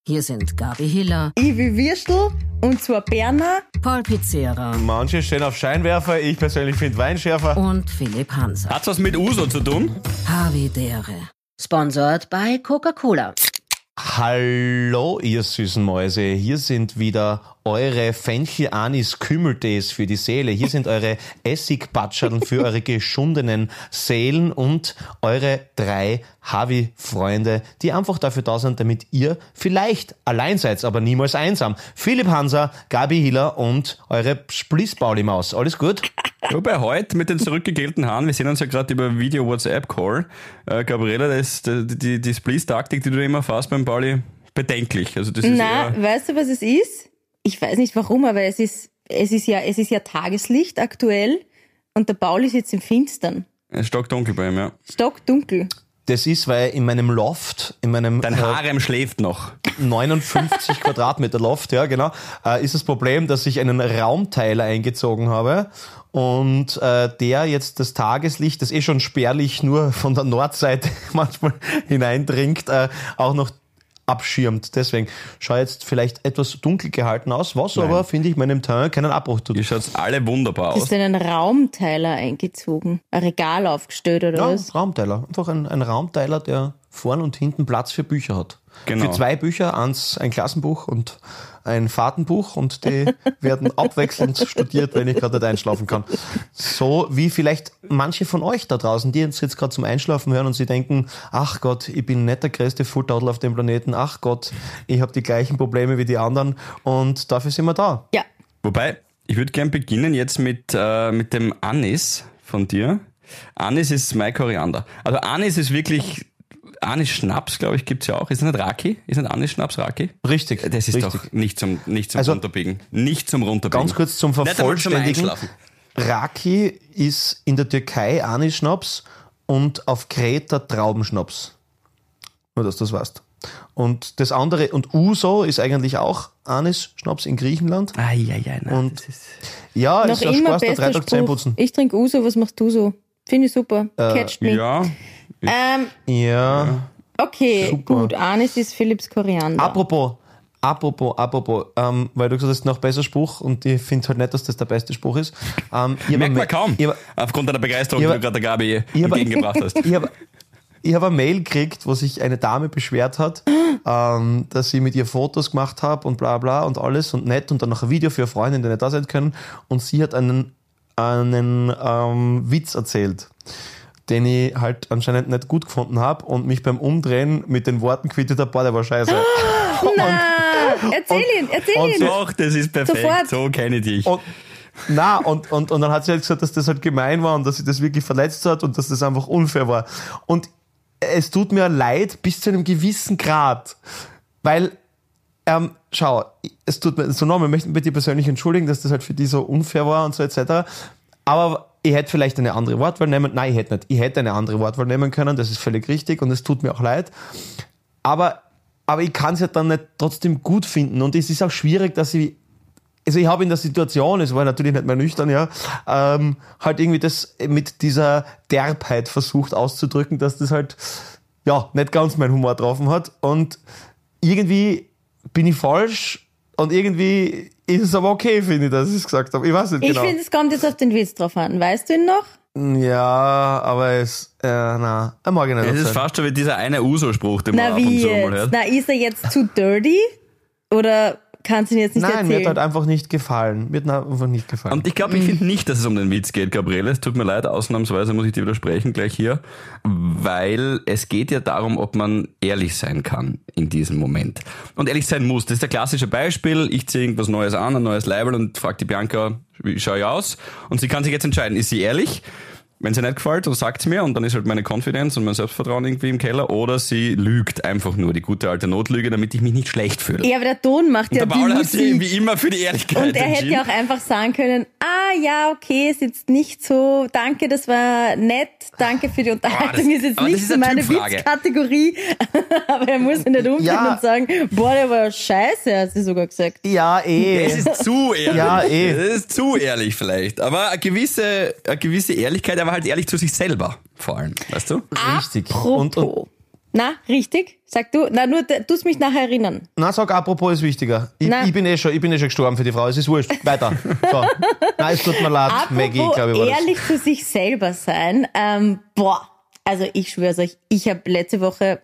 Hier sind Gabi Hiller, Ivi Würstel und zwar Berner, Paul Pizzera Manche stehen auf Scheinwerfer, ich persönlich finde Weinschärfer. und Philipp Hanser. Hat's was mit Uso zu tun? Havidere. Sponsored bei Coca-Cola. Hallo, ihr süßen Mäuse. Hier sind wieder eure Fenchel-Anis-Kümmeltees für die Seele. Hier sind eure Essigpatscheln für eure geschundenen Seelen und eure 3 Havi-Freunde, die einfach dafür da sind, damit ihr vielleicht allein seid, aber niemals einsam. Philipp Hanser, Gabi Hiller und eure Splissbauli-Maus. Alles gut? Ja, bei heute mit den zurückgegelten Haaren, wir sehen uns ja gerade über Video-WhatsApp-Call. Gabriela, die Spliss-Taktik, die du immer fährst beim Pauli, bedenklich. Also das ist weißt du, was es ist? Ich weiß nicht warum, aber es ist ja Tageslicht aktuell und der Pauli sitzt im Finstern. stockdunkel bei ihm, ja. Stockdunkel. Das ist, weil in meinem Loft, in meinem Dein Harem schläft noch. 59 Quadratmeter Loft, ja genau, ist das Problem, dass ich einen Raumteiler eingezogen habe und der jetzt das Tageslicht, das schon spärlich nur von der Nordseite manchmal hineindringt, auch noch abschirmt. Deswegen schaut jetzt vielleicht etwas dunkel gehalten aus, was Nein. aber, finde ich, meinem Teint keinen Abbruch tut. Ihr schaut alle wunderbar Hast aus. du einen Raumteiler eingezogen? Ein Regal aufgestellt oder Ja, was? Raumteiler. Einfach ein Raumteiler, der vorn und hinten Platz für Bücher hat. Genau. Für 2 Bücher, ein Klassenbuch und ein Fahrtenbuch und die werden abwechselnd studiert, wenn ich gerade nicht einschlafen kann. So wie vielleicht manche von euch da draußen, die uns jetzt gerade zum Einschlafen hören und sie denken, ach Gott, ich bin nicht der größte Fulltaudel auf dem Planeten, ach Gott, ich habe die gleichen Probleme wie die anderen und dafür sind wir da. Ja. Wobei, ich würde gern beginnen jetzt mit dem Anis von dir. Anis ist mein Koriander. Also Anis ist wirklich... Anis-Schnaps, glaube ich, gibt's ja auch. Ist das nicht Raki? Ist nicht Anis-Schnaps Raki? Richtig. Das ist richtig. doch nicht zum Also, Runterbiegen. Nicht zum Runterbiegen. Ganz kurz zum Nicht einmal zum Vervollständigen. Einschlafen. Raki ist in der Türkei Anis-Schnaps und auf Kreta Traubenschnaps. Nur, dass du das weißt. Und das andere, und Uso ist eigentlich auch Anis-Schnaps in Griechenland. Nein. Und Das ist ja, Noch ist ein immer Spaß, da 3 bester Tage Spruch. Zähneputzen. Ich trinke Uso, was machst du so? Finde ich super. Catcht me. ja, Ja. Okay, Super. gut. Anis ist Philipps Koriander. Apropos, weil du gesagt hast, noch besser Spruch und ich finde halt nicht, dass das der beste Spruch ist. merkt man kaum. Aufgrund deiner Begeisterung, die du gerade der Gabi entgegengebracht hast. Ich habe eine Mail gekriegt, wo sich eine Dame beschwert hat, dass sie mit ihr Fotos gemacht habe und bla bla und alles und nett und dann noch ein Video für eine Freundin, die nicht da sein können. Und sie hat einen Witz erzählt, den ich halt anscheinend nicht gut gefunden habe und mich beim Umdrehen mit den Worten quittet habe, boah, der war scheiße. Erzähl ihn. Doch, das ist perfekt. Sofort. So kenne ich dich. Und dann hat sie halt gesagt, dass das halt gemein war und dass sie das wirklich verletzt hat und dass das einfach unfair war. Und es tut mir leid bis zu einem gewissen Grad, weil, schau, es tut mir so leid, wir möchten bei dir persönlich entschuldigen, dass das halt für die so unfair war und so etc. Aber ich hätte vielleicht eine andere Wortwahl nehmen, nein, ich hätte nicht. Ich hätte eine andere Wortwahl nehmen können, das ist völlig richtig und es tut mir auch leid. Aber ich kann es ja dann nicht trotzdem gut finden und es ist auch schwierig, dass ich habe in der Situation, es war natürlich nicht mehr nüchtern, ja, halt irgendwie das mit dieser Derbheit versucht auszudrücken, dass das halt, ja, nicht ganz meinen Humor getroffen hat und irgendwie bin ich falsch und irgendwie ist es aber okay, finde ich, dass ich es gesagt habe. Ich weiß nicht genau. Ich finde, es kommt jetzt auf den Witz drauf an. Weißt du ihn noch? Ja, aber es mag ich nicht Es ist erzählen. fast schon wie dieser eine Uso-Spruch, den man Na, ab und wie zu mal jetzt? hört. Na, ist er jetzt zu dirty? Oder kannst du ihn jetzt nicht Nein, mir erzählen? hat halt einfach nicht gefallen. Und ich glaube, ich finde nicht, dass es um den Witz geht, Gabriele. Es tut mir leid, ausnahmsweise muss ich dir widersprechen, gleich hier. Weil es geht ja darum, ob man ehrlich sein kann in diesem Moment. Und ehrlich sein muss. Das ist der klassische Beispiel. Ich ziehe irgendwas Neues an, ein neues Label und frage die Bianca, wie schaue ich aus? Und sie kann sich jetzt entscheiden, ist sie ehrlich? Wenn sie nicht gefällt, dann sagt sie mir und dann ist halt meine Confidence und mein Selbstvertrauen irgendwie im Keller. Oder sie lügt einfach nur, die gute alte Notlüge, damit ich mich nicht schlecht fühle. Ja, aber der Ton macht ja Der die Paul hat sich Musik. wie immer für die Ehrlichkeit Und er hätte entschieden. ja auch einfach sagen können, ja, okay, ist jetzt nicht so, danke, das war nett, danke für die Unterhaltung, ist jetzt aber das nicht ist so eine meine Typfrage. Witzkategorie, aber er muss ja nicht umdrehen Ja. und sagen, boah, der war scheiße, hat sie sogar gesagt. Ja, Es ist zu ehrlich. Ja, Es ist zu ehrlich vielleicht. Aber eine gewisse Ehrlichkeit, aber halt ehrlich zu sich selber vor allem. Weißt du? Richtig. Apropos. Na, richtig? Sag du. Na, nur tust mich nachher erinnern. Na, sag apropos ist wichtiger. Ich bin schon gestorben für die Frau. Es ist wurscht. Weiter. So. Nein, es tut mir leid, Maggie, glaube ich, war das. Ehrlich zu sich selber sein. Also ich schwör's euch, ich habe letzte Woche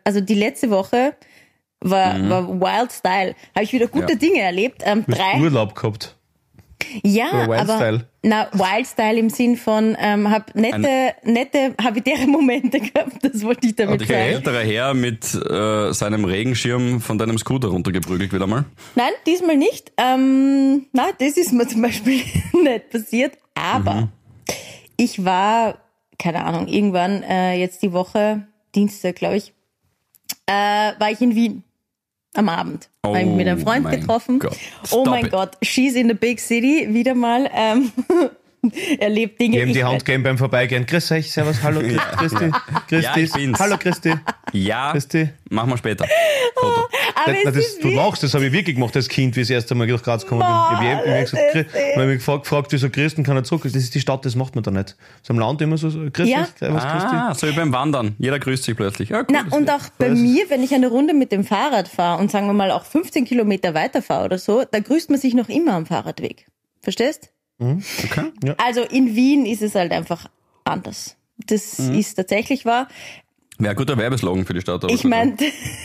war Wild Style. Habe ich wieder gute Dinge erlebt. Du hast Urlaub gehabt. Ja, oder Wild aber Style? Wild Style im Sinn von hab nette habitäre Momente gehabt. Das wollte ich damit Hat dich ein sagen. älterer Herr mit seinem Regenschirm von deinem Scooter runtergeprügelt wieder mal? Nein, diesmal nicht. Das ist mir zum Beispiel nicht passiert. Aber ich war, keine Ahnung, irgendwann jetzt die Woche, Dienstag, glaube ich, war ich in Wien am Abend. Habe ich mit einem Freund getroffen. Gott. Oh mein Gott, she's in the big city, wieder mal. Erlebt Dinge. Geben die Hand geben beim Vorbeigehen. Grüß euch, servus, hallo, Christi. Ja, ich bin's. Hallo, Christi. Ja, Christi. machen wir später. Foto. Aber es ist Du machst, das habe ich wirklich gemacht als Kind, wie ich das erste Mal nach Graz gekommen bin. Ich habe mich gefragt, wieso Christen kann er zurück. Das ist die Stadt, das macht man da nicht. So am Land immer so, grüß Ja. euch, servus, Christi. So wie beim Wandern. Jeder grüßt sich plötzlich. Ja, cool, Na, und auch bei mir, wenn ich eine Runde mit dem Fahrrad fahre und sagen wir mal auch 15 Kilometer weiter fahre oder so, da grüßt man sich noch immer am Fahrradweg. Verstehst? Okay. Ja. Also in Wien ist es halt einfach anders. Das ist tatsächlich wahr. Wäre ein guter Werbeslogan für die Stadt. aber Ich meine,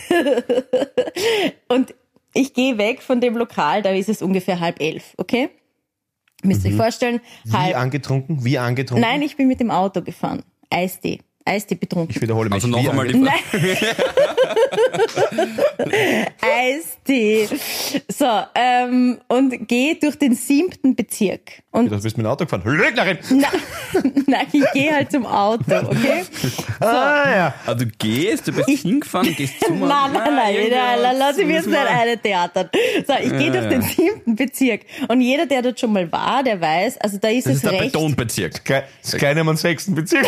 und ich gehe weg von dem Lokal, da ist es ungefähr 10:30, okay? Müsst ihr euch vorstellen, Wie angetrunken? Nein, ich bin mit dem Auto gefahren. Eistee betrunken. Ich wiederhole mich. Also noch Wie einmal die angetrunken? Eistee. So, und gehe durch den 7. Bezirk. Und Du bist mit dem Auto gefahren. Lügnerin! nein, ich gehe halt zum Auto, okay? Ja. Also du bist hingefahren, gehst zu Nein, lass ich mir jetzt nicht eine theatern. So, ich gehe durch den 7. Bezirk. Und jeder, der dort schon mal war, der weiß, also da ist Das es ist der recht. Betonbezirk. Das kleine am 6. Bezirk.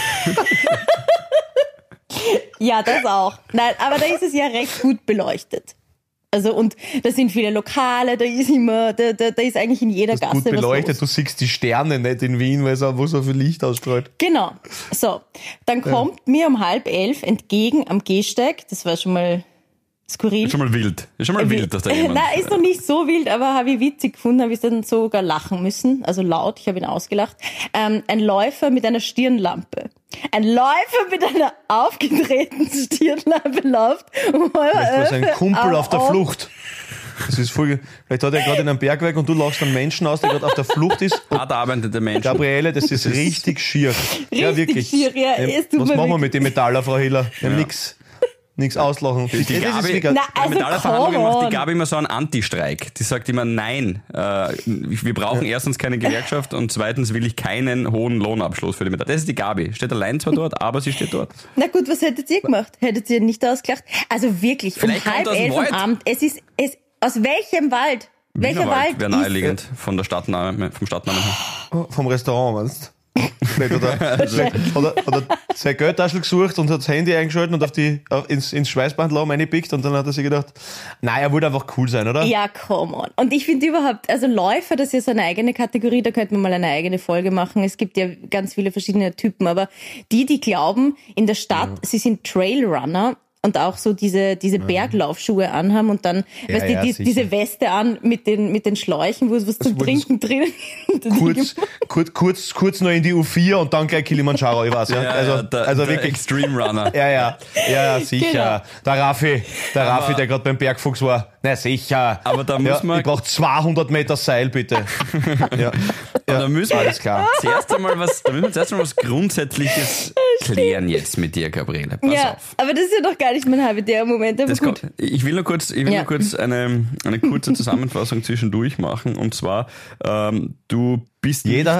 Ja, das auch. Nein, aber da ist es ja recht gut beleuchtet. Also, und da sind viele Lokale, da ist immer, da ist eigentlich in jeder Gasse Gut was beleuchtet, los. du siehst die Sterne nicht in Wien, weil es auch wo so viel Licht ausstrahlt. Genau. So. Dann kommt mir um 10:30 entgegen am Gehsteig, das war schon mal skurril. Ist schon mal wild. Ist schon mal wild, dass da jemand... Nein, ist noch nicht so wild, aber habe ich witzig gefunden, habe ich dann sogar lachen müssen, also laut, ich habe ihn ausgelacht. Ein Läufer mit einer Stirnlampe. Ein Läufer mit einer aufgedrehten Stirnlampe läuft. Vielleicht war sein Kumpel auf der Flucht. Das ist voll, vielleicht hat er gerade in einem Bergwerk und du lachst einen Menschen aus, der gerade auf der Flucht ist. Hart arbeitende Menschen. Gabriele, das ist richtig schier. Ja, wirklich. schier, ja, es tut Was mir machen wir wirklich- mit dem Metaller, Frau Hiller? Ja, nix auslachen. Die Das ist Gabi, wirklich- Na, bei also Metallerverhandlungen come macht die on. Gabi immer so einen Anti-Streik. Die sagt immer, nein, wir brauchen erstens keine Gewerkschaft und zweitens will ich keinen hohen Lohnabschluss für die Metaller. Das ist die Gabi. Steht allein zwar dort, aber sie steht dort. Na gut, was hättet ihr gemacht? Hättet ihr nicht ausgelacht? Also wirklich, Vielleicht um kommt aus dem 10:30 am Wald. Abend. Aus welchem Wald? Welcher Wald wäre ist... naheliegend vom Stadtnamen her. Vom Restaurant, meinst du? Vielleicht oder sein Geldtaschel gesucht und hat das Handy eingeschaltet und ins Schweißbandlaum reingepickt und dann hat er sich gedacht, nein, er wollte einfach cool sein, oder? Ja, come on. Und ich finde überhaupt, also Läufer, das ist ja so eine eigene Kategorie, da könnte man mal eine eigene Folge machen. Es gibt ja ganz viele verschiedene Typen, aber die glauben, in der Stadt, sie sind Trailrunner und auch so diese Berglaufschuhe anhaben und dann, Ja, weißt du, ja, sicher. diese Weste an mit den Schläuchen, wo es was zum wo Trinken drinnen Kurz noch in die U4 und dann gleich Kilimanjaro, ich weiß, ja. Also der wirklich. Extreme Runner. Ja, sicher. Genau. Der Raffi, der gerade beim Bergfuchs war. Na sicher. Aber da muss man- Ich brauch 200 Meter Seil, bitte. Ja. Aber da müssen wir alles klar. zuerst einmal was Grundsätzliches klären jetzt mit dir, Gabriele. Pass Ja, auf. aber das ist ja doch gar nicht mein habitärer Moment, aber Das gut. ich will nur kurz eine kurze Zusammenfassung zwischendurch machen. Und zwar, du bist Jeder,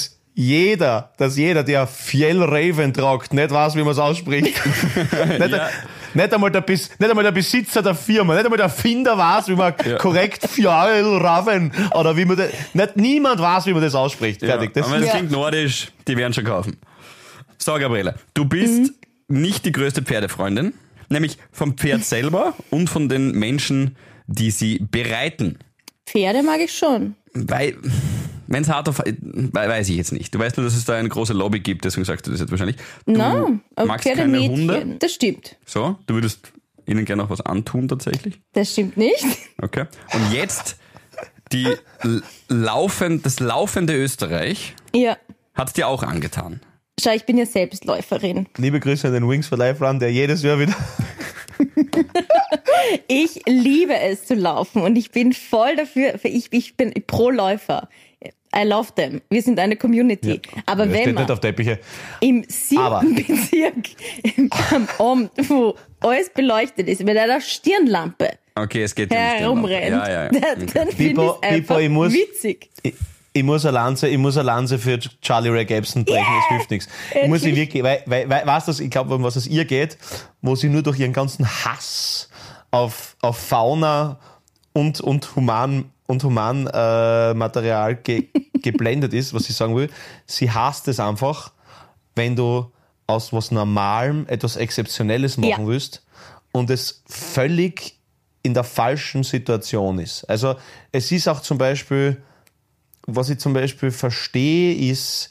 der Fjellraven tragt, nicht weiß, wie man es ausspricht. Nicht einmal der Besitzer der Firma, nicht einmal der Erfinder weiß, wie man korrekt Fjellraven oder wie man das, niemand weiß, wie man das ausspricht. Fertig. Das aber das klingt nordisch, die werden schon kaufen. So, Gabriele, du bist nicht die größte Pferdefreundin, nämlich vom Pferd selber und von den Menschen, die sie bereiten. Pferde mag ich schon. Weil, wenn es hart auf, weiß ich jetzt nicht. Du weißt nur, dass es da eine große Lobby gibt, deswegen sagst du das jetzt wahrscheinlich. Du Na, aber magst Pferde keine Mädchen. Hunde. Das stimmt. So, du würdest Ihnen gerne noch was antun tatsächlich. Das stimmt nicht. Okay. Und jetzt das laufende Österreich Ja. hat es dir auch angetan. Schau, ich bin ja Selbstläuferin. Liebe Grüße an den Wings for Life Run, der jedes Jahr wieder... Ich liebe es zu laufen und ich bin voll dafür, ich bin pro Läufer. I love them. Wir sind eine Community. Aber Das wenn steht man nicht auf Teppiche. im 7. Aber- Bezirk am Abend, wo alles beleuchtet ist, mit einer Stirnlampe Okay, es geht um die herumrennt, Stirnlampe. Ja. dann finde ich Pipo, es einfach ich muss- witzig. Ich muss eine Lanze für Charlie Ray Gibson brechen, es hilft nichts. Ich muss sie wirklich, weil weißt du, ich glaube, um was es ihr geht, wo sie nur durch ihren ganzen Hass auf Fauna und Humanmaterial geblendet ist, was ich sagen will. Sie hasst es einfach, wenn du aus was Normalem etwas Exzeptionelles machen willst und es völlig in der falschen Situation ist. Also es ist auch zum Beispiel, was ich zum Beispiel verstehe, ist,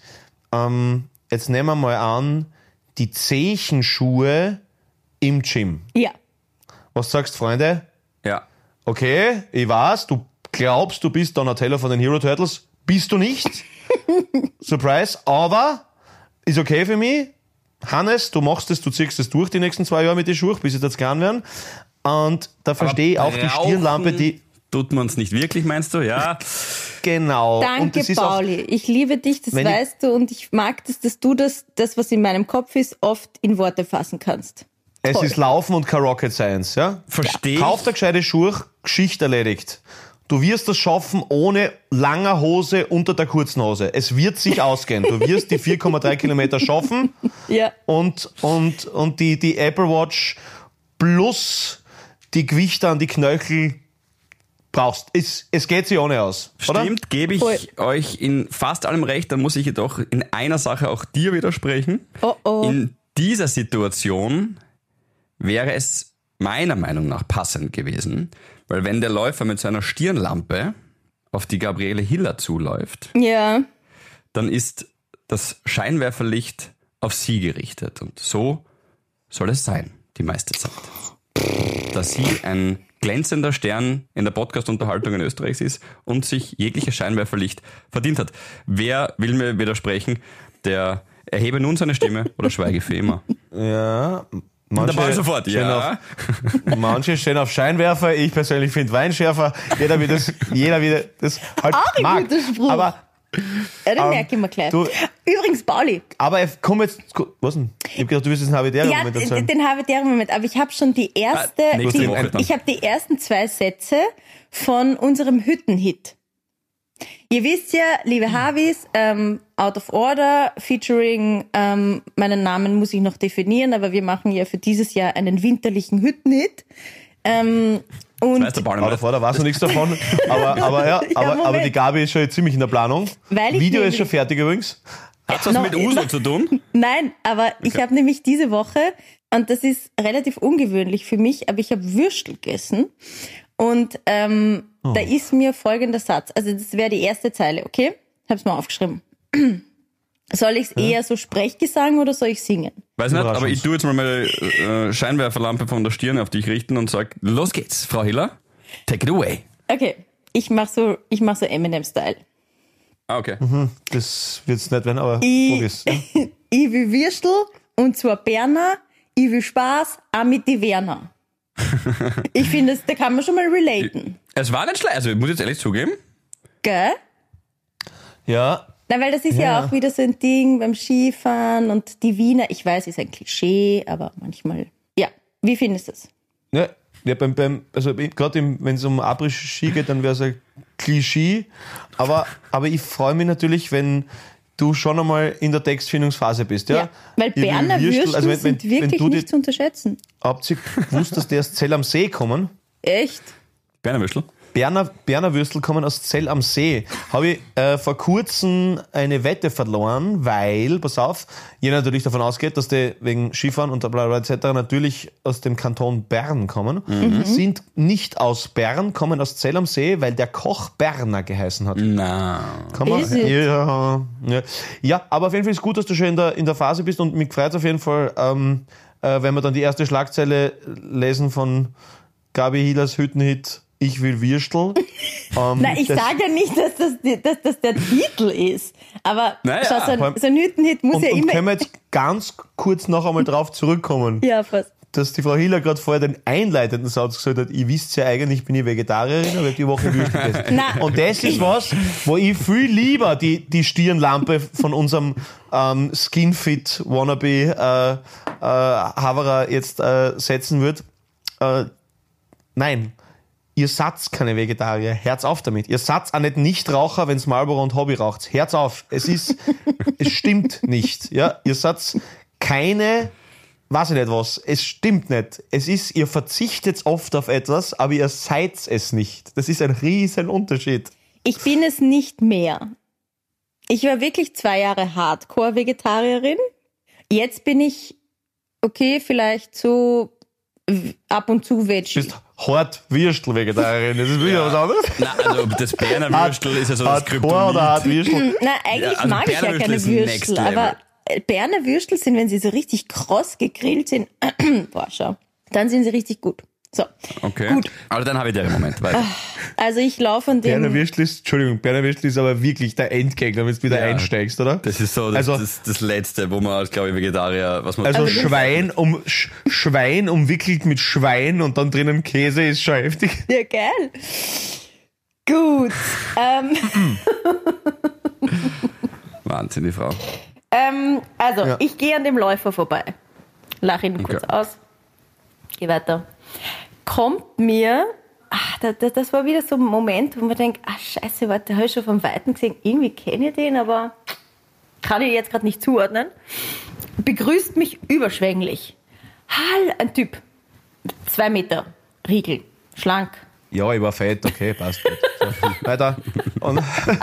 jetzt nehmen wir mal an, die Zechenschuhe im Gym. Ja. Was sagst du, Freunde? Ja. Okay, ich weiß, du glaubst, du bist Donatello von den Hero Turtles. Bist du nicht. Surprise. Aber ist okay für mich. Hannes, du machst es, du ziehst es durch die nächsten 2 Jahre mit den Schuhen, bis sie jetzt klein werden. Und da verstehe ich auch die Stirnlampe, die... Tut man es nicht wirklich, meinst du? Ja. Genau. Und Danke, das ist auch, Pauli. Ich liebe dich, das Wenn ich- weißt du, und ich mag das, dass du das, was in meinem Kopf ist, oft in Worte fassen kannst. es Toll. ist Laufen und kein Rocket Science, ja? Verstehe Kauf dir gescheite Schuhe, Geschichte erledigt. Du wirst das schaffen ohne langer Hose unter der kurzen Hose. Es wird sich ausgehen. Du wirst die 4,3 Kilometer schaffen Ja. und die Apple Watch plus die Gewichte an die Knöchel brauchst. Es geht sich ohne aus, oder? Stimmt, gebe ich Voll. euch in fast allem recht, dann muss ich jedoch in einer Sache auch dir widersprechen. Oh oh. In dieser Situation wäre es meiner Meinung nach passend gewesen, weil wenn der Läufer mit seiner Stirnlampe auf die Gabriele Hiller zuläuft, Ja. dann ist das Scheinwerferlicht auf sie gerichtet. Und so soll es sein, die meiste Zeit. Dass sie ein glänzender Stern in der Podcast-Unterhaltung in Österreich ist und sich jegliches Scheinwerferlicht verdient hat. Wer will mir widersprechen, der erhebe nun seine Stimme oder schweige für immer. Ja. Dabei sofort, stehen ja. Manche stehen auf Scheinwerfer, ich persönlich finde Weinschärfer. Jeder wird das halt Auch ein mag. guter Spruch. Aber Ja, den merke ich mir gleich. du- Übrigens, Pauli. komm jetzt, was denn? Ich hab gedacht, du wirst jetzt einen Habitäre-Moment Ja, erzählen. den Habitäre-Moment, aber ich habe schon die erste, nächste Woche dann. ich habe die ersten 2 Sätze von unserem Hüttenhit. Ihr wisst ja, liebe Havis, Out of Order, featuring, meinen Namen muss ich noch definieren, aber wir machen ja für dieses Jahr einen winterlichen Hüttenhit. Und Weißt du, Paul, Aber davor, da weiß noch nichts davon. Aber Moment. die Gabi ist schon ziemlich in der Planung. Weil ich Video ist nämlich- schon fertig übrigens. hat's was No, mit Uso zu tun? Nein, aber ich habe nämlich diese Woche, und das ist relativ ungewöhnlich für mich, aber ich habe Würstel gegessen. Und da ist mir folgender Satz, also das wäre die erste Zeile, okay? Hab's mal aufgeschrieben. Soll ich es eher so Sprechgesang oder soll ich singen? Weiß nicht, aber Überraschung. ich tue jetzt mal meine Scheinwerferlampe von der Stirn auf dich richten und sag, los geht's, Frau Hiller, take it away. Okay, ich mach so Eminem-Style. Ah, okay. Das wird's nicht werden, aber Ich- probier's. Ja. Ich will Würstel, und zwar Berner, ich will Spaß, auch mit die Werner. Ich finde, da kann man schon mal relaten. Es war nicht schlecht, also ich muss jetzt ehrlich zugeben, Gell? Ja, Na, weil das ist ja auch wieder so ein Ding beim Skifahren und die Wiener, ich weiß, ist ein Klischee, aber manchmal, ja. Wie findest du es? ja also gerade wenn es um Après-Ski geht, dann wäre es ein Klischee. Aber ich freue mich natürlich, wenn du schon einmal in der Textfindungsphase bist. Ja? Weil Ich will Berner Würstel also sind wirklich du nicht zu unterschätzen. habt ihr gewusst, dass die aus Zell am See kommen? Echt? Berner Würstel. Berner Würstel kommen aus Zell am See. Habe ich vor kurzem eine Wette verloren, weil, pass auf, jeder natürlich davon ausgeht, dass die wegen Skifahren und bla bla etc. natürlich aus dem Kanton Bern kommen. Sind nicht aus Bern, kommen aus Zell am See, weil der Koch Berner geheißen hat. Na. Kann man? Is it? Ja, aber auf jeden Fall ist gut, dass du schon in der Phase bist und mich freut auf jeden Fall, wenn wir dann die erste Schlagzeile lesen von Gabi Hillers Hüttenhit Ich will Würstel. Nein, ich sage ja nicht, dass das der Titel ist. Aber Naja, schau, so ein Hüttenhit muss und, ja und immer... können wir jetzt ganz kurz noch einmal drauf zurückkommen, Ja, fast. dass die Frau Hiller gerade vorher den einleitenden Satz gesagt hat, ich wisst ja eigentlich, bin ich Vegetarierin, aber ich hab die Woche Würstel gegessen. Nein. Und das ist was, wo ich viel lieber die Stirnlampe von unserem Skinfit Wannabe Haverer jetzt setzen würde. Nein. Ihr seid keine Vegetarier. Herz auf damit. Ihr seid auch nicht Nichtraucher, wenn's Marlboro und Hobby raucht. Herz auf. Es stimmt nicht. Ja, ihr seid keine, weiß ich nicht was. Es stimmt nicht. Ihr verzichtet oft auf etwas, aber ihr seid es nicht. Das ist ein riesen Unterschied. Ich bin es nicht mehr. Ich war wirklich 2 Jahre Hardcore-Vegetarierin. Jetzt bin ich, okay, vielleicht so ab und zu Veggie. Du bist hart Würstel-Vegetarierin. Das ist wieder was anderes. Nein, also das Berner Würstel ist ja so das Hardcore oder hart Würstel? Nein, eigentlich Ja, also mag ich ja Berner keine Würstel ist next Würstel, level. aber Berner Würstel sind, wenn sie so richtig kross gegrillt sind, boah, schau, dann sind sie richtig gut. So, Okay. gut. Aber dann habe ich den Moment. Weiter. Also ich laufe von dem... Berner Würstel ist aber wirklich der Endgegner, wenn du wieder Ja. einsteigst, oder? Das ist so Also- das Letzte, wo man als, glaube ich, Vegetarier, was man... Also Schwein umwickelt mit Schwein und dann drinnen Käse ist schon heftig. Ja, geil. Gut. Wahnsinn, die Frau. Also, Ja. ich gehe an dem Läufer vorbei. Lach ihn kurz Okay. aus. Geh weiter. Kommt mir, das war wieder so ein Moment, wo man denkt, scheiße, warte, habe ich schon vom Weiten gesehen, irgendwie kenne ich den, aber kann ich jetzt gerade nicht zuordnen. Begrüßt mich überschwänglich. Ein Typ. 2 Meter. Riegel. Schlank. Ja, ich war fett, okay, passt. Gut. So, weiter. Und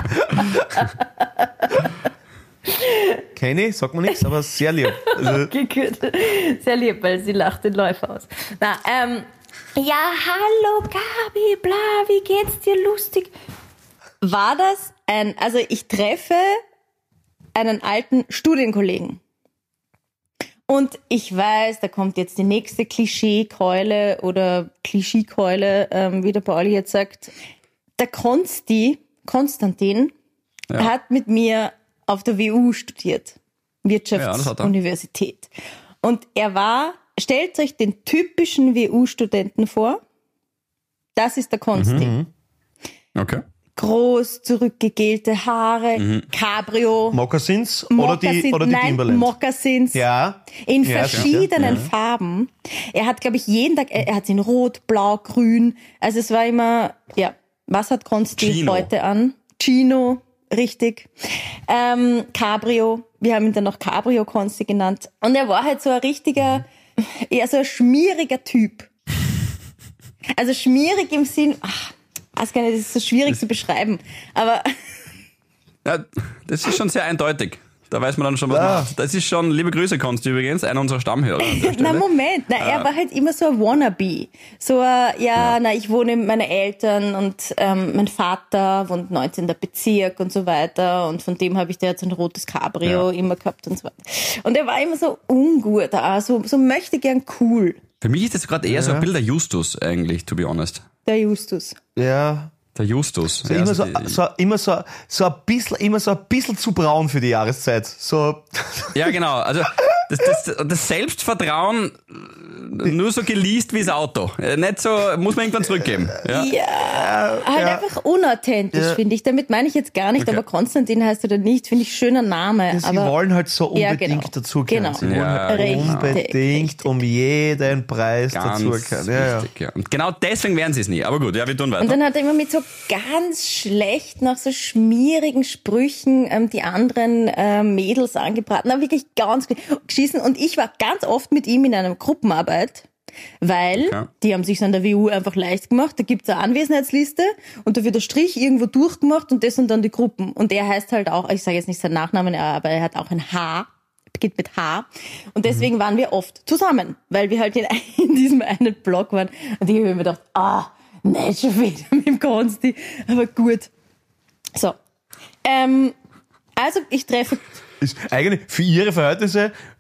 Kenny, sagt man nichts, aber sehr lieb. Also, Okay, gut. Sehr lieb, weil sie lacht den Läufer aus. Na, ja, hallo Gabi, bla, wie geht's dir, lustig? War das also ich treffe einen alten Studienkollegen. Und ich weiß, da kommt jetzt die nächste Klischeekeule oder Klischeekeule, wie der Pauli jetzt sagt. Der Konstantin, Ja. hat mit mir auf der WU studiert. Ja, das hat er. Wirtschaftsuniversität. Und stellt euch den typischen WU-Studenten vor. Das ist der Konsti. Okay. Groß, zurückgegelte Haare, Cabrio, Mokassins oder die Timberland? Mokassins. Ja. In Ja, verschiedenen Farben. Er hat, glaube ich, jeden Tag, er hat sie in Rot, Blau, Grün. Also es war immer, ja, was hat Konsti Chino. heute an? Chino, richtig. Cabrio, wir haben ihn dann noch Cabrio Konsti genannt. Und er war halt so ein richtiger, eher so ein schmieriger Typ. Also schmierig im Sinn, weiß gar nicht, das ist so schwierig zu beschreiben. Aber Ja, das ist schon sehr eindeutig. Da weiß man dann schon, was man hat. Das ist schon, liebe Grüße, Konsti übrigens, einer unserer Stammhörer an der na Stelle. Moment, er war halt immer so ein Wannabe. So ein, ich wohne mit meinen Eltern und mein Vater wohnt 19. Bezirk und so weiter und von dem habe ich da jetzt ein rotes Cabrio immer gehabt und so weiter. Und er war immer so ungut, so möchte gern cool, Für mich ist das gerade eher so ein Bild der Justus eigentlich, to be honest. der Justus. Ja. Der Justus. So Ja, immer, also immer so ein bisschen zu braun für die Jahreszeit. So. Ja, genau. Also das Selbstvertrauen nur so geleast wie das Auto. Nicht so, muss man irgendwann zurückgeben. Ja. Halt einfach unauthentisch, finde ich. Damit meine ich jetzt gar nicht, Okay. aber Konstantin heißt oder nicht, finde ich schöner Name. Sie aber wollen halt so Ja, unbedingt genau. dazugehören. Genau. Sie wollen Ja, halt richtig, unbedingt richtig. um jeden Preis Ganz dazugehören. Ja. wichtig, ja. Und genau deswegen werden sie es nie. Aber gut, ja, wir tun weiter. Und dann hat er immer mit so ganz schlecht, nach so schmierigen Sprüchen die anderen Mädels angebraten. Na, wirklich ganz geschissen. Und ich war ganz oft mit ihm in einer Gruppenarbeit, weil Okay. die haben sich an der WU einfach leicht gemacht. Da gibt's eine Anwesenheitsliste und da wird der Strich irgendwo durchgemacht und das sind dann die Gruppen. Und er heißt halt auch, ich sage jetzt nicht seinen Nachnamen, aber er hat auch ein H. Beginnt mit H. Und deswegen waren wir oft zusammen, weil wir halt in diesem einen Block waren. Und ich habe mir gedacht, nicht schon wieder mit dem Konsti. Aber gut. So. Also ich treffe, Ist eigentlich für ihre Verhältnisse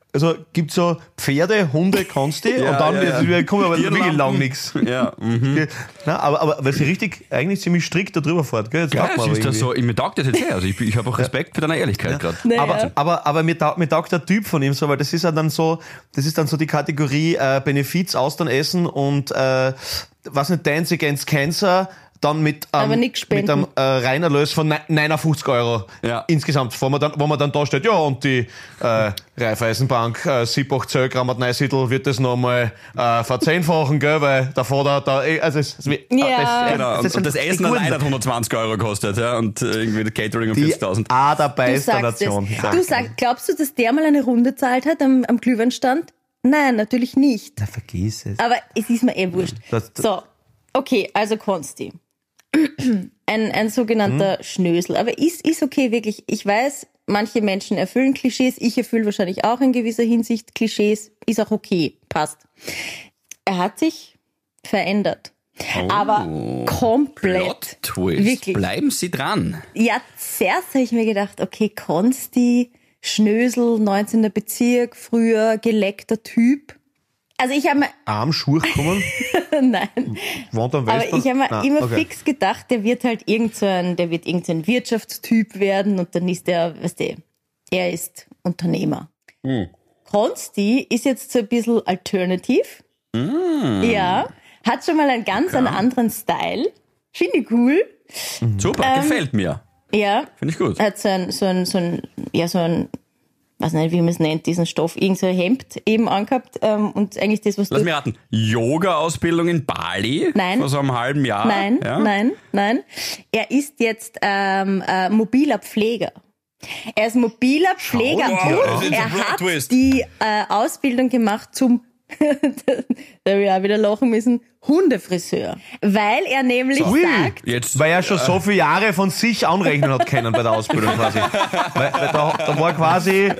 Also gibt so Pferde, Hunde, kannst du, und dann kommt aber wirklich lang nichts. Ja, Aber weil sie richtig, eigentlich ziemlich strikt da drüber fährt, gell? Jetzt ja, taugt mir es aber ist das irgendwie. so, mir taugt das jetzt sehr. Also ich habe auch Respekt für deine Ehrlichkeit gerade. Naja. Aber mir taugt der Typ von ihm so, weil das ist ja dann so, die Kategorie Benefiz, Austern essen und was nicht, Dance Against Cancer, dann mit einem Reinerlös von 59 € insgesamt, wo man dann da steht, ja, und die Raiffeisenbank Siebach Zöllgramm Neusiedl wird das nochmal verzehnfachen, gell, weil der Vater da, also Genau. Und das Essen allein hat 120 € gekostet, ja, und irgendwie das Catering um 40.000. dabei ist der Nation. Glaubst du, dass der mal eine Runde zahlt hat am Glühweinstand? Nein, natürlich nicht. Na, vergiss es. Aber es ist mir wurscht. So, okay, also Konsti. Ein sogenannter Schnösel. Aber ist okay, wirklich. Ich weiß, manche Menschen erfüllen Klischees. Ich erfülle wahrscheinlich auch in gewisser Hinsicht Klischees. Ist auch okay. Passt. Er hat sich verändert. Aber komplett. Plot Twist. Wirklich. Bleiben Sie dran. Ja, zuerst habe ich mir gedacht, okay, Konsti, Schnösel, 19. Bezirk, früher geleckter Typ. Also ich habe mir... Arm, Schurch kommen? Nein. Wohnt am Aber Westbahn? ich habe mir immer fix gedacht, der wird irgendein Wirtschaftstyp werden und dann ist er ist Unternehmer. Konsti ist jetzt so ein bisschen alternativ. Ja. Hat schon mal einen anderen Style. Finde ich cool. Super, gefällt mir. Ja. Finde ich gut. Hat so ein weiß nicht, wie man es nennt, diesen Stoff, irgend so ein Hemd eben angehabt, und eigentlich das, was Lass mich raten, Yoga-Ausbildung in Bali? Nein. Vor so einem halben Jahr? Nein. Er ist jetzt mobiler Pfleger. Er ist mobiler Pfleger und er hat die Ausbildung gemacht zum da habe ich auch wieder lachen müssen, Hundefriseur. Weil er nämlich sagt... Jetzt, weil er schon so viele Jahre von sich anrechnen hat können bei der Ausbildung quasi. weil da war quasi...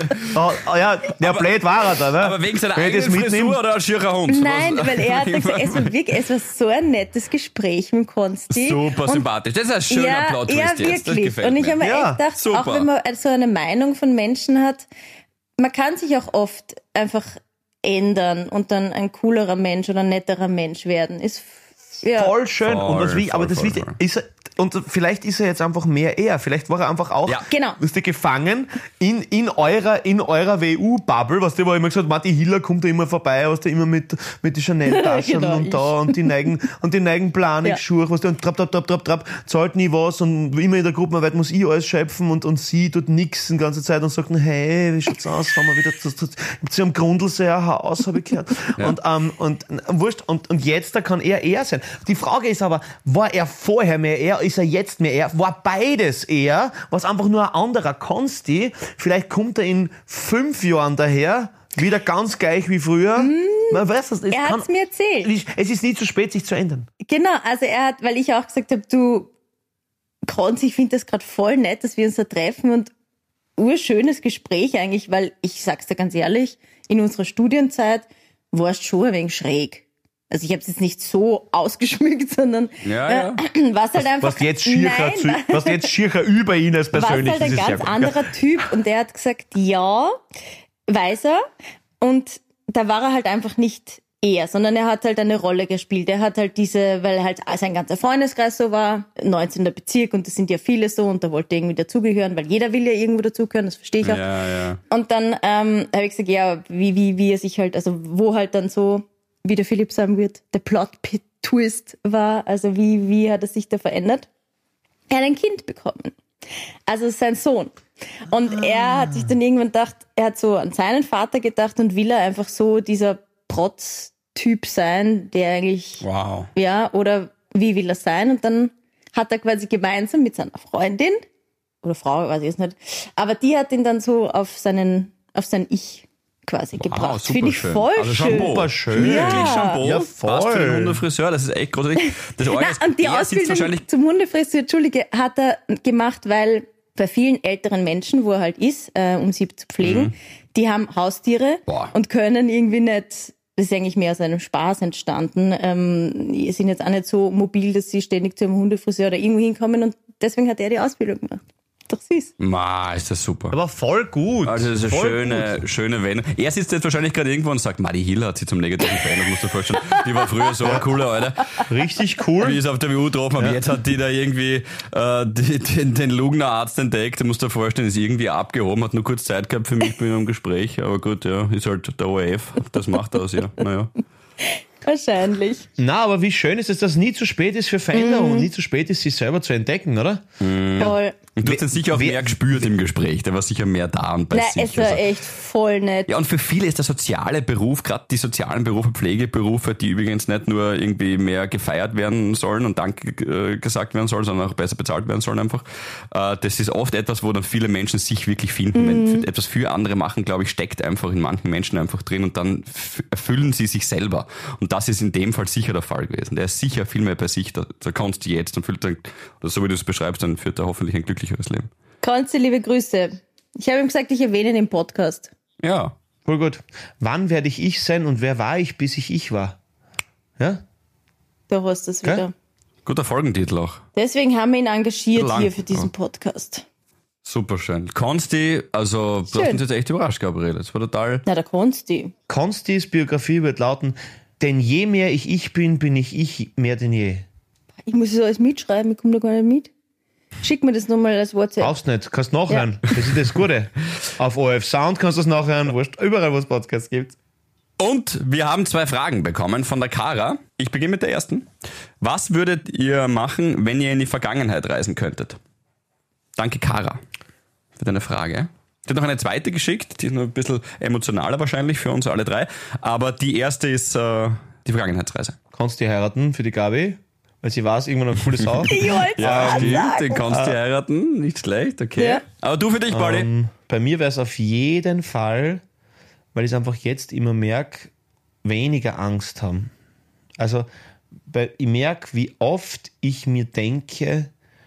blöd war er da, ne? aber wegen seiner Wenn ich eigenen das mitnehme- Frisur oder ein schierer Hund? Nein, weil er hat gesagt, es war so ein nettes Gespräch mit dem Konsti. Super sympathisch. Das ist ein schöner Plot-Twist ja, jetzt. Das wirklich. gefällt Und ich habe mir Ja, echt gedacht, super. auch wenn man so eine Meinung von Menschen hat, man kann sich auch oft einfach ändern und dann ein coolerer Mensch oder ein netterer Mensch werden. Ist Voll schön. Voll, Das voll. Wichtige ist er, und vielleicht ist er jetzt einfach mehr er. Vielleicht war er einfach auch Genau. ist der gefangen in eurer WU-Bubble, was der war immer gesagt, Matti Hiller kommt da immer vorbei, was der immer mit den Chanel-Taschen Genau, und da und die neigen Planik-Schuhe, was der und trapp, zahlt nie was und immer in der Gruppenarbeit muss ich alles schöpfen und sie tut nix die ganze Zeit und sagt, hey, wie schaut's aus, fahren wir wieder zu einem Grundlsee ein Haus, habe ich gehört. Und wurscht, und jetzt da kann er sein. Die Frage ist aber, war er vorher mehr er, ist er jetzt mehr er? War beides er? Was einfach nur ein anderer Konsti? Vielleicht kommt er in 5 Jahren daher, wieder ganz gleich wie früher. Man weiß das, Er hat es mir erzählt. Es ist nie zu spät, sich zu ändern. Genau, also weil ich auch gesagt habe, du, Konsti, ich finde das gerade voll nett, dass wir uns da treffen und urschönes Gespräch eigentlich, weil ich sag's dir ganz ehrlich, in unserer Studienzeit warst du schon ein wenig schräg. Also ich habe es jetzt nicht so ausgeschmückt, sondern was halt einfach... Was jetzt schiercher über ihn als persönlich. Was halt ein ganz anderer Typ. Und der hat gesagt, ja, weiß er. Und da war er halt einfach nicht er, sondern er hat halt eine Rolle gespielt. Er hat halt weil halt sein ganzer Freundeskreis so war, 19. Bezirk und das sind ja viele so und da wollte er irgendwie dazugehören, weil jeder will ja irgendwo dazugehören, das verstehe ich auch. Ja. Und dann habe ich gesagt, ja, wie er sich halt, also wo halt dann so, wie der Philipp sagen wird, der Plot-Twist war, also wie hat er sich da verändert? Er hat ein Kind bekommen. Also sein Sohn. Und er hat sich dann irgendwann gedacht, er hat so an seinen Vater gedacht und will er einfach so dieser Protz-Typ sein, der eigentlich, oder wie will er sein? Und dann hat er quasi gemeinsam mit seiner Freundin, oder Frau, weiß ich jetzt nicht, aber die hat ihn dann so auf sein Ich quasi gebracht. Finde ich schön. voll also schön. Super schön. Wirklich Shampoo. Ja, Passt für den voll. Hundefriseur, das ist echt großartig. Das Orge ist, Und die er sitzt wahrscheinlich Ausbildung zum Hundefriseur, Entschuldige, hat er gemacht, weil bei vielen älteren Menschen, wo er halt ist, um sie zu pflegen, die haben Haustiere und können irgendwie nicht, das ist eigentlich mehr aus einem Spaß entstanden, sind jetzt auch nicht so mobil, dass sie ständig zu einem Hundefriseur oder irgendwo hinkommen und deswegen hat er die Ausbildung gemacht. Doch süß. Ma, ist das super. Aber voll gut. Also das ist voll eine gut. schöne Wendung. Er sitzt jetzt wahrscheinlich gerade irgendwo und sagt, Madi Hiller hat sich zum Negativen verändert, musst du dir vorstellen. Die war früher so ein cooler Alter. Richtig Wie ich cool. es auf der WU getroffen habe. Jetzt hat die da irgendwie den Lugner Arzt entdeckt. Du musst dir vorstellen, ist irgendwie abgehoben, hat nur kurz Zeit gehabt für mich bei einem Gespräch. Aber gut, ja, ist halt der ORF. Das macht aus, ja. Naja. Wahrscheinlich. Na, aber wie schön ist es, dass nie zu spät ist für Veränderung und nie zu spät ist, sich selber zu entdecken, oder? Voll. Und du hast dann sicher auch mehr gespürt im Gespräch. Der war sicher mehr da und bei Na, sich. es war Also. echt voll nett. Ja, und für viele ist der soziale Beruf, gerade die sozialen Berufe, Pflegeberufe, die übrigens nicht nur irgendwie mehr gefeiert werden sollen und Danke gesagt werden sollen, sondern auch besser bezahlt werden sollen einfach. Das ist oft etwas, wo dann viele Menschen sich wirklich finden. Wenn etwas für andere machen, glaube ich, steckt einfach in manchen Menschen einfach drin und dann erfüllen sie sich selber. Und das ist in dem Fall sicher der Fall gewesen. Der ist sicher viel mehr bei sich, da kannst du jetzt und fühlt dann, oder so wie du es beschreibst, dann führt er hoffentlich ein glücklicheres Leben. Konsti, liebe Grüße. Ich habe ihm gesagt, ich erwähne ihn im Podcast. Ja. Voll gut. Wann werde ich sein und wer war ich, bis ich war? Ja? Da hast du es wieder. Guter Folgentitel auch. Deswegen haben wir ihn engagiert Lang. hier für diesen Podcast. Super schön. Konsti, also du Schön. hast uns jetzt echt überrascht, Gabriele. Das war total... Na, der Konsti. Konstis Biografie wird lauten, denn je mehr ich bin, bin ich mehr denn je. Ich muss das alles mitschreiben, ich komme da gar nicht mit. Schick mir das nochmal als WhatsApp. Brauchst nicht, kannst nachhören. Das ist das Gute. Auf ORF Sound kannst du es nachhören, wurscht, überall, wo es Podcasts gibt. Und wir haben 2 Fragen bekommen von der Kara. Ich beginne mit der ersten. Was würdet ihr machen, wenn ihr in die Vergangenheit reisen könntet? Danke, Kara, für deine Frage. Ich habe noch eine zweite geschickt, die ist noch ein bisschen emotionaler wahrscheinlich für uns alle 3. Aber die erste ist die Vergangenheitsreise. Kannst du heiraten für die Gabi, weil sie war es irgendwann eine coole Sau. Ja, stimmt, den kannst du heiraten. Nicht schlecht, okay. Ja. Aber du für dich, Pauli. Bei mir wäre es auf jeden Fall, weil ich es einfach jetzt immer merke, weniger Angst haben. Also ich merke, wie oft ich mir denke,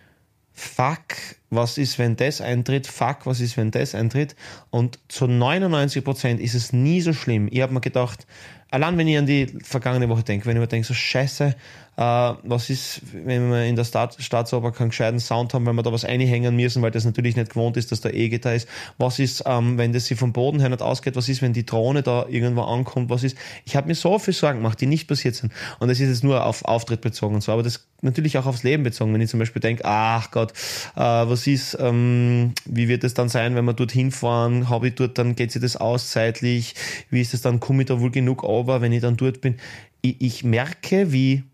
fuck, was ist, wenn das eintritt? Fuck, was ist, wenn das eintritt? Und zu 99% ist es nie so schlimm. Ich habe mir gedacht, allein wenn ich an die vergangene Woche denke, wenn ich mir denke, so scheiße, was ist, wenn wir in der Staatsoper keinen gescheiten Sound haben, weil wir da was einhängen müssen, weil das natürlich nicht gewohnt ist, dass da E-Gitarre ist. Was ist, wenn das sich vom Boden her nicht ausgeht? Was ist, wenn die Drohne da irgendwo ankommt? Was ist? Ich habe mir so viel Sorgen gemacht, die nicht passiert sind. Und das ist jetzt nur auf Auftritt bezogen und so, aber das natürlich auch aufs Leben bezogen. Wenn ich zum Beispiel denke, ach Gott, was ist, wie wird es dann sein, wenn wir dorthin fahren? Habe ich dort, dann geht sich das aus zeitlich? Wie ist es dann? Komme ich da wohl genug over, wenn ich dann dort bin? Ich merke, wie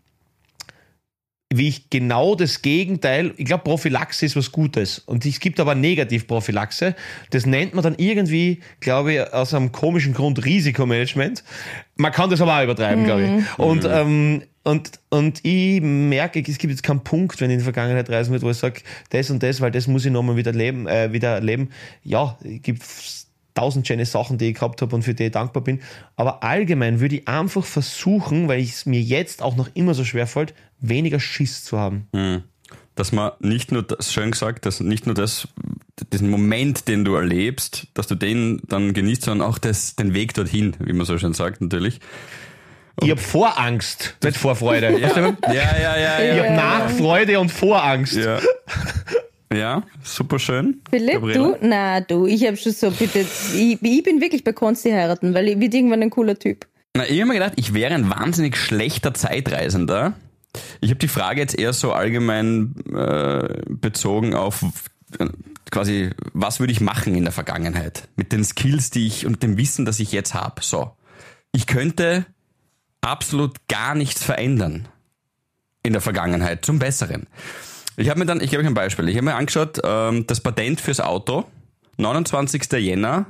ich genau das Gegenteil, ich glaube, Prophylaxe ist was Gutes. Und es gibt aber Negativprophylaxe. Das nennt man dann irgendwie, glaube ich, aus einem komischen Grund Risikomanagement. Man kann das aber auch übertreiben, glaube ich. Und ich merke, es gibt jetzt keinen Punkt, wenn ich in die Vergangenheit reisen würde, wo ich sage, das und das, weil das muss ich nochmal wieder erleben. Ja, es gibt 1000 schöne Sachen, die ich gehabt habe und für die ich dankbar bin. Aber allgemein würde ich einfach versuchen, weil es mir jetzt auch noch immer so schwer fällt, weniger Schiss zu haben. Dass man nicht nur das, schön gesagt, dass nicht nur diesen Moment, den du erlebst, dass du den dann genießt, sondern auch den Weg dorthin, wie man so schön sagt, natürlich. Ich habe Vorangst, nicht Vorfreude. Ja, Ich habe Nachfreude und Vorangst. Ja. Ja, super schön. Philipp, Gabriele? du? Na, du, ich habe schon so, bitte, ich bin wirklich bei Konsti heiraten, weil ich bin irgendwann ein cooler Typ. Na, ich habe mir gedacht, ich wäre ein wahnsinnig schlechter Zeitreisender. Ich habe die Frage jetzt eher so allgemein bezogen auf quasi, was würde ich machen in der Vergangenheit? Mit den Skills, die ich und dem Wissen, das ich jetzt habe. So. Ich könnte absolut gar nichts verändern in der Vergangenheit, zum Besseren. Ich gebe euch ein Beispiel. Ich habe mir angeschaut, das Patent fürs Auto, 29. Jänner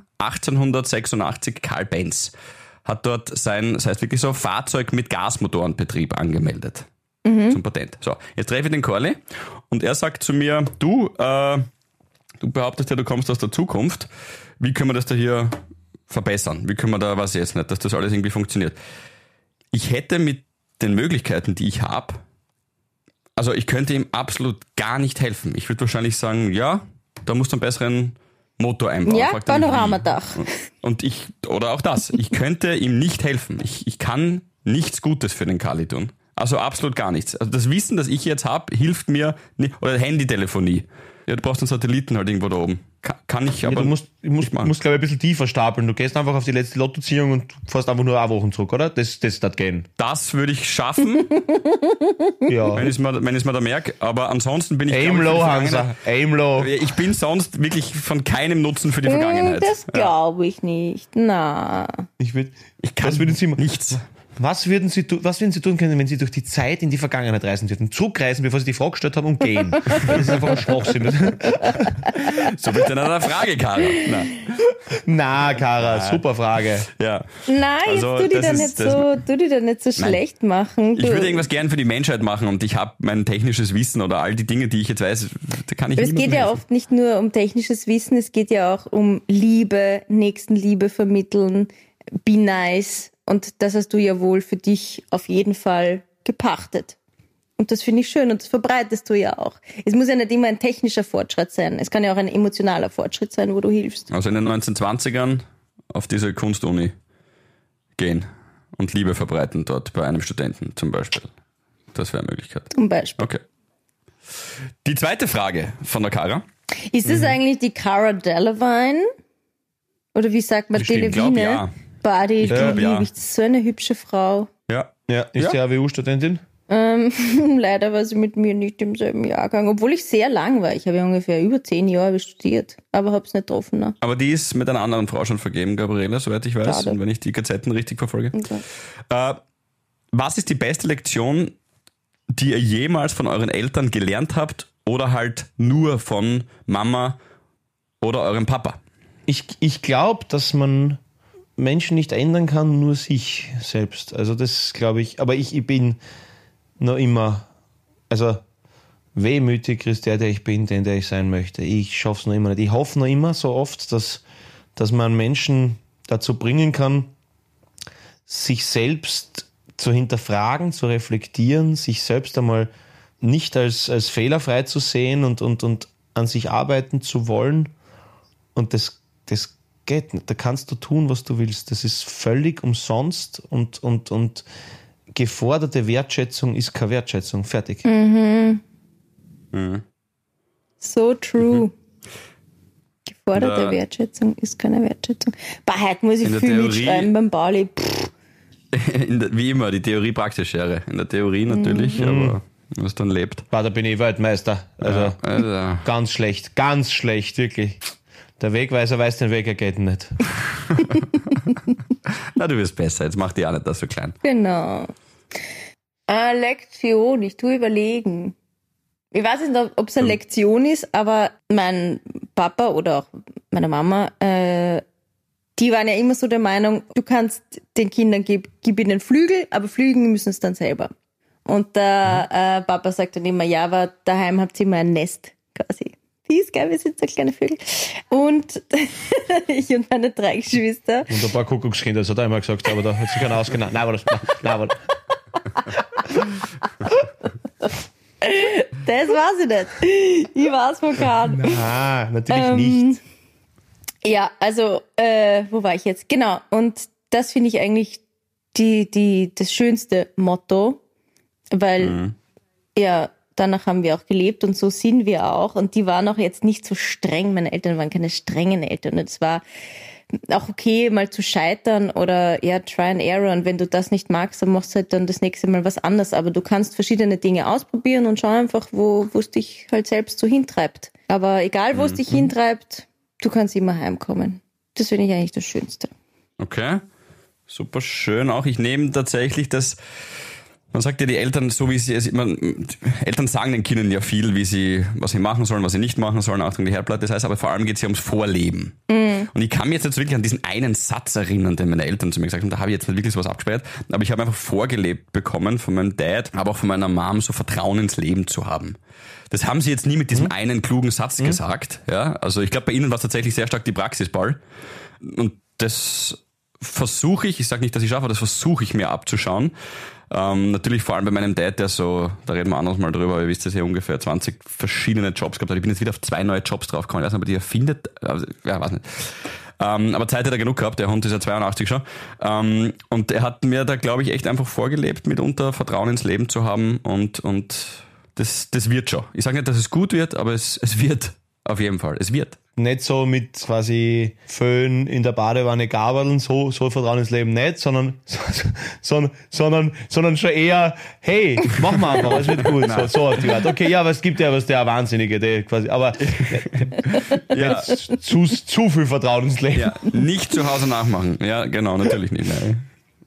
1886, Karl Benz, hat dort sein, das heißt wirklich so, Fahrzeug mit Gasmotorenbetrieb angemeldet. Zum Patent. So, jetzt treffe ich den Corley und er sagt zu mir, du behauptest ja, du kommst aus der Zukunft. Wie können wir das da hier verbessern? Wie können wir da, weiß ich jetzt nicht, dass das alles irgendwie funktioniert? Ich hätte mit den Möglichkeiten, die ich habe, also ich könnte ihm absolut gar nicht helfen. Ich würde wahrscheinlich sagen, ja, da musst du einen besseren Motor einbauen. Ja, Fragt er mich, Panoramadach. wie? Oder auch das. Ich könnte ihm nicht helfen. Ich kann nichts Gutes für den Kali tun. Also absolut gar nichts. Also das Wissen, das ich jetzt habe, hilft mir nicht. Oder Handytelefonie. Ja, du brauchst einen Satelliten halt irgendwo da oben. Kann ich aber du musst nicht machen. glaube ich, ein bisschen tiefer stapeln. Du gehst einfach auf die letzte Lottoziehung und fährst einfach nur 1 Woche zurück, oder? Das wird gehen. Das würde ich schaffen, Ja. wenn ich es mir da merke. Aber ansonsten bin ich... Aim glaub ich, low, für die Hansa. Vergangenheit- Aim low. Ich bin sonst wirklich von keinem Nutzen für die Vergangenheit. Das glaube ich nicht. Na. Ich kann was würden Sie nichts. Was würden Sie tun können, wenn Sie durch die Zeit in die Vergangenheit reisen würden? Zurückreisen, bevor Sie die Frage gestellt haben und gehen. Das ist einfach ein Schwachsinn. So bitte nach einer Frage, Karl. Na, Kara, super Frage. Ja. Nein, Also, jetzt tu das ist- die da nicht so schlecht machen. Ich würde irgendwas gern für die Menschheit machen und ich habe mein technisches Wissen oder all die Dinge, die ich jetzt weiß, da kann ich Aber es niemandem geht ja helfen. oft nicht nur um technisches Wissen, es geht ja auch um Liebe, Nächstenliebe vermitteln, be nice. Und das hast du ja wohl für dich auf jeden Fall gepachtet. Und das finde ich schön und das verbreitest du ja auch. Es muss ja nicht immer ein technischer Fortschritt sein. Es kann ja auch ein emotionaler Fortschritt sein, wo du hilfst. Also in den 1920ern auf diese Kunstuni gehen und Liebe verbreiten dort bei einem Studenten zum Beispiel. Das wäre eine Möglichkeit. Zum Beispiel. Okay. Die zweite Frage von der Kara. Ist das eigentlich die Cara Delevingne? Oder wie sagt man, Bestimmt, Ich glaube Delevingne? ja. Body, glaub, die ja. liebe ich. So eine hübsche Frau. Ja. Ja, ist Ja. die AWU-Studentin? Leider war sie mit mir nicht im selben Jahrgang, obwohl ich sehr lang war. Ich habe ja ungefähr über 10 Jahre studiert, aber habe es nicht getroffen. Ne? Aber die ist mit einer anderen Frau schon vergeben, Gabriele, soweit ich weiß. Schade. Und wenn ich die Gazetten richtig verfolge. Okay. Was ist die beste Lektion, die ihr jemals von euren Eltern gelernt habt oder halt nur von Mama oder eurem Papa? Ich glaube, dass man Menschen nicht ändern kann, nur sich selbst. Also das glaube ich. Aber ich bin noch immer, also wehmütig ist der ich bin, der ich sein möchte. Ich schaffe es noch immer nicht. Ich hoffe noch immer so oft, dass man Menschen dazu bringen kann, sich selbst zu hinterfragen, zu reflektieren, sich selbst einmal nicht als fehlerfrei zu sehen und an sich arbeiten zu wollen. Und das geht nicht. Da kannst du tun, was du willst. Das ist völlig umsonst und geforderte Wertschätzung ist keine Wertschätzung. Fertig. So true. Geforderte Da- Wertschätzung ist keine Wertschätzung. Bei heute muss ich In der viel Theorie- mitschreiben beim Pauli. Wie immer, die Theorie Praxisschere. In der Theorie natürlich, aber was dann lebt. Da bin ich Weltmeister. Also Also, ganz schlecht, wirklich. Der Wegweiser weiß den Weg, er geht nicht. na, du wirst besser. Jetzt mach die auch nicht das so klein. Genau. Lektion, ich tue überlegen. Ich weiß nicht, ob es eine Lektion ist, aber mein Papa oder auch meine Mama, die waren ja immer so der Meinung, du kannst den Kindern gib ihnen Flügel, aber fliegen müssen es dann selber. Und der Papa sagt dann immer, ja, aber daheim habt ihr immer ein Nest quasi. Fies, gell, wir sind so kleine Vögel. Und ich und meine 3 Geschwister. Und ein paar Kuckuckskinder, das hat er immer gesagt, aber da hat sich keiner ausgenannt. Nein, aber Das weiß ich nicht. Ich weiß von keinem. natürlich nicht. Ja, also, wo war ich jetzt? Genau. Und das finde ich eigentlich das schönste Motto, weil, ja, danach haben wir auch gelebt und so sind wir auch. Und die waren auch jetzt nicht so streng. Meine Eltern waren keine strengen Eltern. Und es war auch okay, mal zu scheitern oder ja, try and error. Und wenn du das nicht magst, dann machst du halt dann das nächste Mal was anderes. Aber du kannst verschiedene Dinge ausprobieren und schau einfach, wo es dich halt selbst so hintreibt. Aber egal, wo es dich hintreibt, du kannst immer heimkommen. Das finde ich eigentlich das Schönste. Okay, super schön auch. Ich nehme tatsächlich das, man sagt ja, die Eltern, so wie Eltern sagen den Kindern ja viel, was sie machen sollen, was sie nicht machen sollen, Achtung, die Herdplatte. Das heißt, aber vor allem geht es ja ums Vorleben. Und ich kann mich jetzt wirklich an diesen einen Satz erinnern, den meine Eltern zu mir gesagt haben, da habe ich jetzt nicht wirklich sowas abgespeichert, aber ich habe einfach vorgelebt bekommen von meinem Dad, aber auch von meiner Mom, so Vertrauen ins Leben zu haben. Das haben sie jetzt nie mit diesem einen klugen Satz gesagt. Ja? Also ich glaube, bei ihnen war es tatsächlich sehr stark die Praxisball. Und das versuche ich sage nicht, dass ich schaffe, aber das versuche ich mir abzuschauen. Natürlich vor allem bei meinem Dad, der so, da reden wir anders mal drüber, aber ihr wisst, dass er ungefähr 20 verschiedene Jobs gehabt hat. Ich bin jetzt wieder auf 2 neue Jobs draufgekommen. Ich weiß nicht, ob er die erfindet, ja, weiß nicht. Aber Zeit hat er genug gehabt, der Hund ist ja 82 schon. Und er hat mir da, glaube ich, echt einfach vorgelebt, mitunter Vertrauen ins Leben zu haben und Das wird schon. Ich sage nicht, dass es gut wird, aber es wird auf jeden Fall. Es wird. Nicht so mit quasi Föhn in der Badewanne gabeln, so Vertrauen ins Leben nicht, sondern schon eher, hey, mach mal einfach, es wird gut, so auf die Art. Okay, ja, aber es gibt ja was der Wahnsinnige, der quasi, aber Ja. zu viel Vertrauen ins Leben. Ja, nicht zu Hause nachmachen. Ja, genau, natürlich nicht. Nein.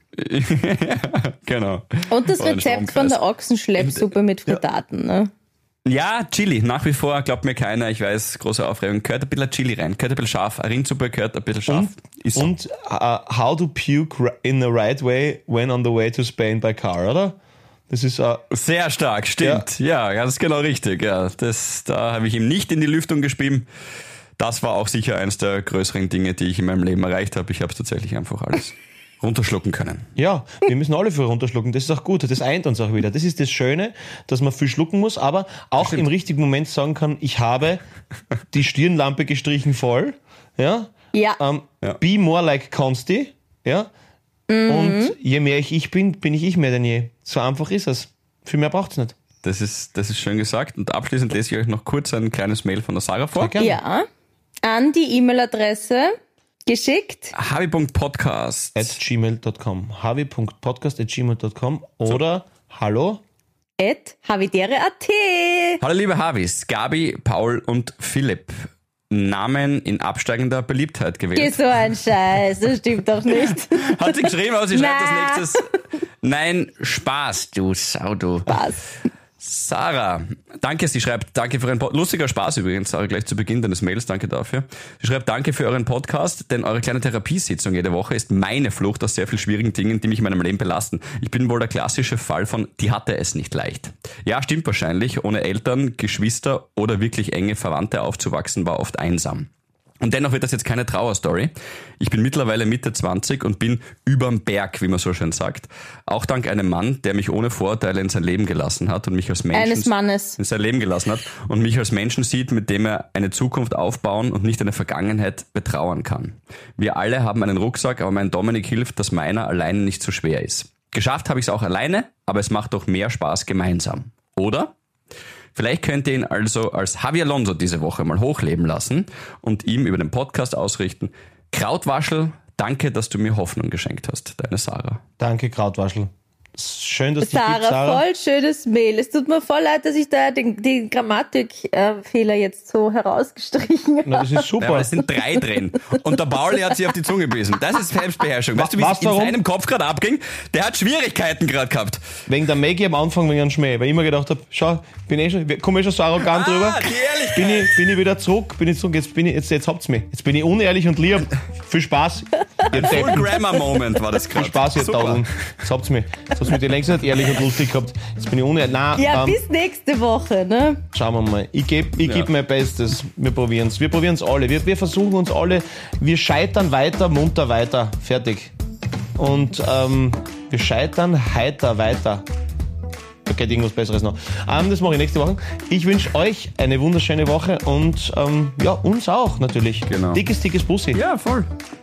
Genau. Und das Oder ein Rezept von Stromkreis. der Ochsenschleppsuppe mit Frittaten, ne? Ja, Chili, nach wie vor, glaubt mir keiner, ich weiß, große Aufregung. Gehört ein bisschen Chili rein, gehört ein bisschen scharf. Eine Rindsuppe gehört ein bisschen scharf. Ist so. Und how to puke in the right way when on the way to Spain by car, oder? Das ist Sehr stark, stimmt. Ja, ganz genau richtig. Ja, da habe ich ihm nicht in die Lüftung gespielt. Das war auch sicher eines der größeren Dinge, die ich in meinem Leben erreicht habe. Ich habe es tatsächlich einfach alles runterschlucken können. ja, wir müssen alle viel runterschlucken. Das ist auch gut. Das eint uns auch wieder. Das ist das Schöne, dass man viel schlucken muss, aber auch im richtigen Moment sagen kann, ich habe die Stirnlampe gestrichen voll. Ja. Ja. Be more like Consti. Ja. Und je mehr ich bin, bin ich mehr denn je. So einfach ist es. Viel mehr braucht's nicht. Das ist schön gesagt. Und abschließend lese ich euch noch kurz ein kleines Mail von der Sarah vor. Gerne. Ja. An die E-Mail-Adresse geschickt. Habi.podcast. @gmail.com. havi.podcast@gmail.com oder hallo @havidere.at. Hallo liebe Havis, Gabi, Paul und Philipp. Namen in absteigender Beliebtheit Geh gewählt. so ein Scheiß, das stimmt doch nicht. Hat sie geschrieben, aber sie schreibt Na. als nächstes. Nein, Spaß, du Sau, du. Was? Sarah, danke, sie schreibt, danke für euren Podcast. Lustiger Spaß übrigens, Sarah, gleich zu Beginn deines Mails, danke dafür. Sie schreibt, danke für euren Podcast, denn eure kleine Therapiesitzung jede Woche ist meine Flucht aus sehr vielen schwierigen Dingen, die mich in meinem Leben belasten. Ich bin wohl der klassische Fall von, die hatte es nicht leicht. Ja, stimmt wahrscheinlich, ohne Eltern, Geschwister oder wirklich enge Verwandte aufzuwachsen, war oft einsam. Und dennoch wird das jetzt keine Trauerstory. Ich bin mittlerweile Mitte 20 und bin überm Berg, wie man so schön sagt. Auch dank einem Mann, der mich ohne Vorurteile in sein Leben gelassen hat und mich als Menschen Eines Mannes. in sein Leben gelassen hat und mich als Menschen sieht, mit dem er eine Zukunft aufbauen und nicht eine Vergangenheit betrauern kann. Wir alle haben einen Rucksack, aber mein Dominik hilft, dass meiner alleine nicht so schwer ist. Geschafft habe ich es auch alleine, aber es macht doch mehr Spaß gemeinsam. Oder? Vielleicht könnt ihr ihn also als Javi Alonso diese Woche mal hochleben lassen und ihm über den Podcast ausrichten. Krautwaschel, danke, dass du mir Hoffnung geschenkt hast. Deine Sarah. Danke, Krautwaschel. Schön, dass du dich gibst, Sarah, voll schönes Mail. Es tut mir voll leid, dass ich da den Grammatikfehler jetzt so herausgestrichen habe. Na, das ist Ja, super. aber es sind 3 drin. Und der Pauli hat sich auf die Zunge gebissen. Das ist Selbstbeherrschung. Weißt du, wie Was, es in warum? seinem Kopf gerade abging? Der hat Schwierigkeiten gerade gehabt. Wegen der Maggie am Anfang wegen einem Schmäh, weil ich immer gedacht habe, schau, komme schon so arrogant drüber. Die Ehrlichkeit. Bin ich wieder zurück, jetzt habt's mich. Jetzt bin ich unehrlich und lieb. Viel Spaß. Ihr Full Deppen. Grammar Moment war das Viel gerade. Spaß, ihr Super. Tauben. Jetzt habt's mich. Jetzt habt's mich die längst nicht ehrlich und lustig gehabt. Jetzt bin ich unehrlich. Nein, Ja, bis nächste Woche, ne? schauen wir mal. Ich geb mein Bestes. Wir probieren's. Wir probieren's alle. Wir versuchen uns alle. Wir scheitern weiter, munter weiter. Fertig. Und wir scheitern heiter weiter. Da geht irgendwas Besseres noch. Das mache ich nächste Woche. Ich wünsche euch eine wunderschöne Woche und ja, uns auch natürlich. Genau. Dickes Bussi. Ja, voll.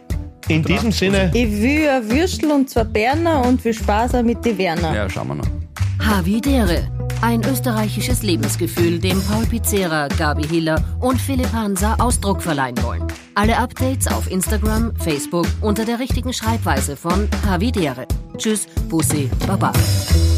In diesem Sinne, Ich will ein Würstel und zwar Berner und viel Spaß auch mit die Werner. Ja, schauen wir noch. Havidere. Ein österreichisches Lebensgefühl, dem Paul Pizzera, Gabi Hiller und Philipp Hansa Ausdruck verleihen wollen. Alle Updates auf Instagram, Facebook unter der richtigen Schreibweise von Havidere. Tschüss, Bussi, Baba.